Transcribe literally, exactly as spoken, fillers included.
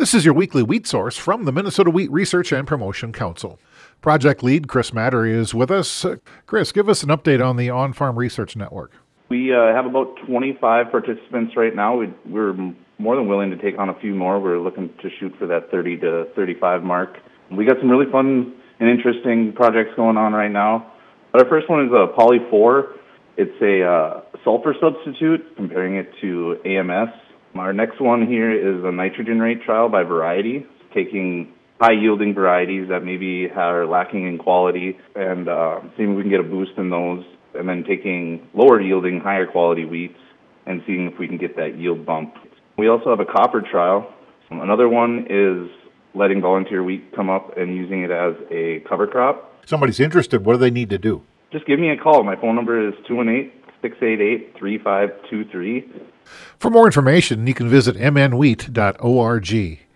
This is your weekly wheat source from the Minnesota Wheat Research and Promotion Council. Project lead Chris Matter is with us. Uh, Chris, give us an update on the On-Farm Research Network. We uh, have about twenty-five participants right now. We, we're more than willing to take on a few more. We're looking to shoot for that thirty to thirty-five mark. We got some really fun and interesting projects going on right now. Our first one is a Poly four. It's a uh, sulfur substitute, comparing it to A M S. Our next one here is a nitrogen rate trial by variety, taking high-yielding varieties that maybe are lacking in quality and uh, seeing if we can get a boost in those, and then taking lower-yielding, higher-quality wheats and seeing if we can get that yield bump. We also have a copper trial. Another one is letting volunteer wheat come up and using it as a cover crop. If somebody's interested, what do they need to do? Just give me a call. My phone number is two one eight, six eight eight, three five two three. For more information, you can visit m n wheat dot org.